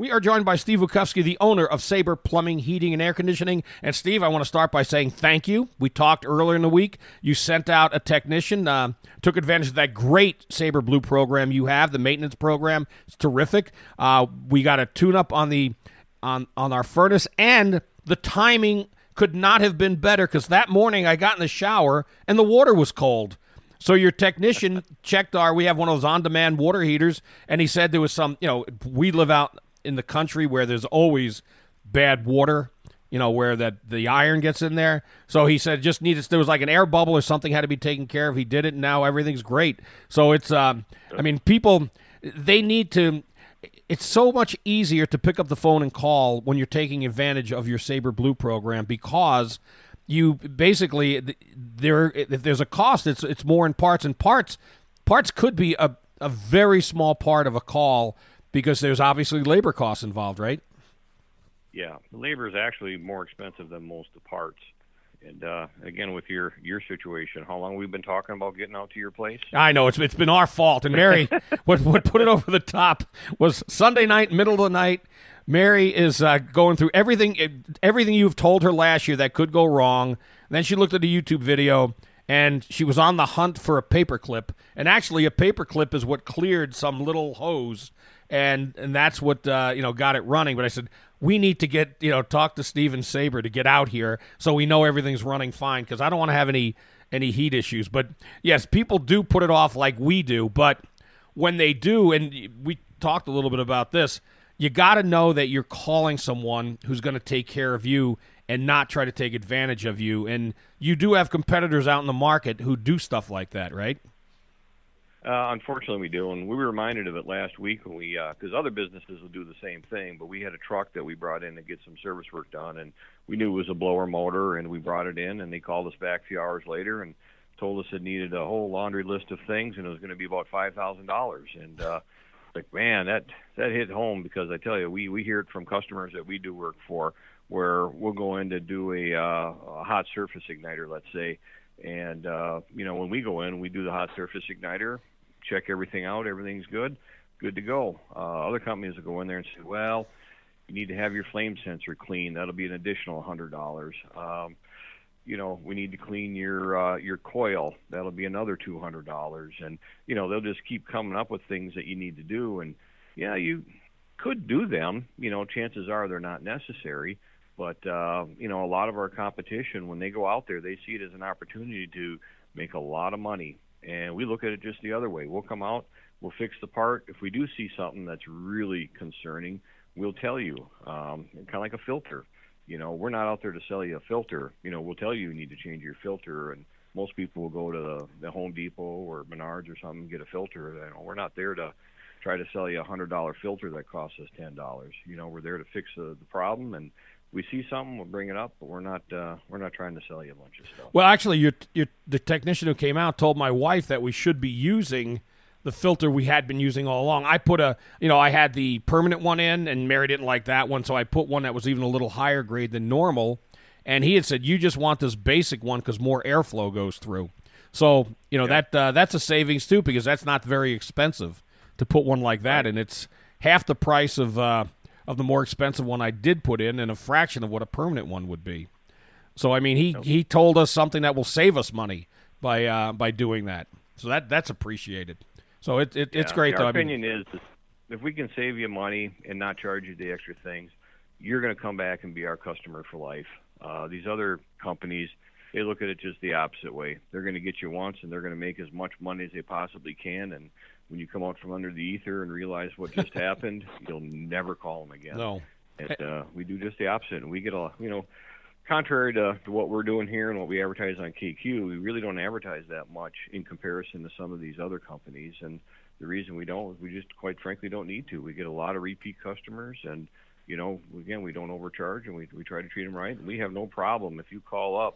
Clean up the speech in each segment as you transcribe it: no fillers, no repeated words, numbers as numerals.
We are joined by Steve Wachowski, the owner of Sabre Plumbing, Heating, and Air Conditioning. And, Steve, I want to start by saying thank you. We talked earlier in the week. You sent out a technician, took advantage of that great Sabre Blue program you have, the maintenance program. It's terrific. We got a tune-up on our furnace, and the timing could not have been better because that morning I got in the shower and the water was cold. So your technician checked we have one of those on-demand water heaters, and he said there was some, we live out in the country where there's always bad water, where the iron gets in there. So he said there was like an air bubble or something had to be taken care of. He did it, and now everything's great. So it's, people, they need to. It's so much easier to pick up the phone and call when you're taking advantage of your Sabre Blue program because you basically if there's a cost, it's more in parts, and parts could be a very small part of a call because there's obviously labor costs involved, right? Yeah, the labor is actually more expensive than most of the parts. And again, with your situation, how long we've been talking about getting out to your place? I know it's been our fault. And Mary, what put it over the top was Sunday night, middle of the night. Mary is going through everything you've told her last year that could go wrong. And then she looked at a YouTube video, and she was on the hunt for a paperclip. And actually, a paperclip is what cleared some little hose, and that's what got it running. But I said, we need to talk to Steve and Sabre to get out here so we know everything's running fine because I don't want to have any heat issues. But, yes, people do put it off like we do. But when they do, and we talked a little bit about this, you got to know that you're calling someone who's going to take care of you and not try to take advantage of you. And you do have competitors out in the market who do stuff like that, right? Unfortunately, we do, and we were reminded of it last week when because other businesses will do the same thing, but we had a truck that we brought in to get some service work done, and we knew it was a blower motor, and we brought it in, and they called us back a few hours later and told us it needed a whole laundry list of things, and it was going to be about $5,000. And man, that hit home because I tell you, we hear it from customers that we do work for, where we'll go in to do a hot surface igniter, let's say, and when we go in, we do the hot surface igniter. Check everything out, everything's good to go. Other companies will go in there and say, well, you need to have your flame sensor clean. That'll be an additional $100. We need to clean your coil. That'll be another $200. And, they'll just keep coming up with things that you need to do. And, yeah, you could do them. Chances are they're not necessary. But, a lot of our competition, when they go out there, they see it as an opportunity to make a lot of money. And we look at it just the other way. We'll come out, we'll fix the part. If we do see something that's really concerning, we'll tell you, kind of like a filter. We're not out there to sell you a filter. We'll tell you need to change your filter. And most people will go to the Home Depot or Menards or something and get a filter. We're not there to try to sell you a $100 filter that costs us $10. We're there to fix the problem, and we see something, we'll bring it up, but we're not trying to sell you a bunch of stuff. Well, actually, the technician who came out told my wife that we should be using the filter we had been using all along. I put I had the permanent one in, and Mary didn't like that one, so I put one that was even a little higher grade than normal. And he had said, you just want this basic one because more airflow goes through. So, that's a savings too because that's not very expensive to put one like that, and it's half the price of the more expensive one I did put in and a fraction of what a permanent one would be. So, he told us something that will save us money by doing that. So that's appreciated. So it's great, though. Our opinion is if we can save you money and not charge you the extra things, you're going to come back and be our customer for life. These other companies, they look at it just the opposite way. They're going to get you once, and they're going to make as much money as they possibly can, and when you come out from under the ether and realize what just happened, you'll never call them again. No. And we do just the opposite. And we get contrary to what we're doing here and what we advertise on KQ, we really don't advertise that much in comparison to some of these other companies. And the reason we don't is we just, quite frankly, don't need to. We get a lot of repeat customers, and, again, we don't overcharge, and we try to treat them right. And we have no problem if you call up.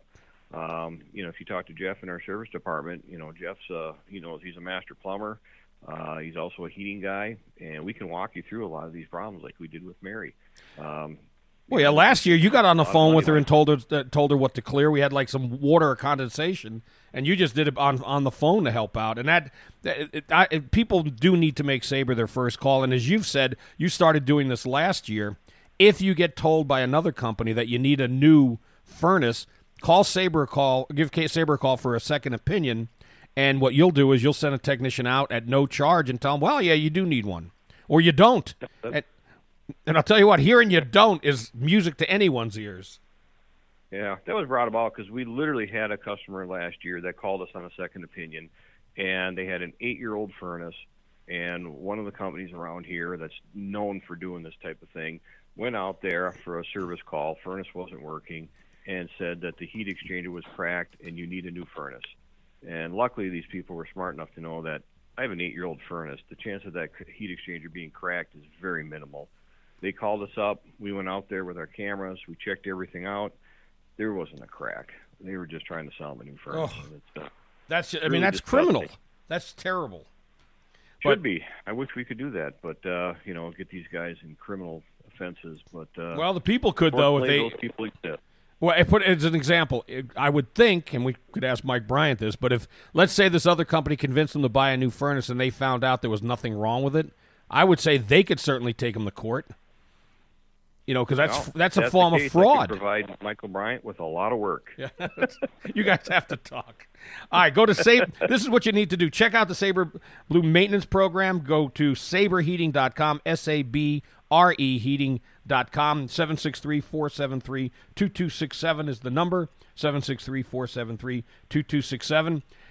If you talk to Jeff in our service department, Jeff's, he's a master plumber. He's also a heating guy, and we can walk you through a lot of these problems like we did with Mary. Well, yeah, last year you got on the phone with her money. and told her what to clear. We had like some water or condensation, and you just did it on the phone to help out. And people do need to make Sabre their first call. And as you've said, you started doing this last year. If you get told by another company that you need a new furnace, call Sabre a call, give Sabre a call for a second opinion. And what you'll do is you'll send a technician out at no charge and tell them, well, yeah, you do need one, or you don't. And I'll tell you what, hearing you don't is music to anyone's ears. Yeah, that was brought about because we literally had a customer last year that called us on a second opinion, and they had an 8-year-old furnace, and one of the companies around here that's known for doing this type of thing went out there for a service call, furnace wasn't working, and said that the heat exchanger was cracked and you need a new furnace. And luckily these people were smart enough to know that I have an 8-year-old furnace. The chance of that heat exchanger being cracked is very minimal. They called us up. We went out there with our cameras. We checked everything out. There wasn't a crack. They were just trying to sell them a new furnace. Oh, that's that's criminal. That's terrible. Should be. I wish we could do that, but get these guys in criminal offenses. But well, the people could though if they. Those people exist. Well, I put it as an example. I would think, and we could ask Mike Bryant this, but if let's say this other company convinced them to buy a new furnace and they found out there was nothing wrong with it, I would say they could certainly take them to court. Because that's a form of fraud. I could provide Michael Bryant with a lot of work. Yeah, you guys have to talk. All right, go to Sabre. This is what you need to do. Check out the Sabre Blue Maintenance Program. Go to saberheating.com, SABRE heating.com. 763-473-2267 is the number. 763-473-2267.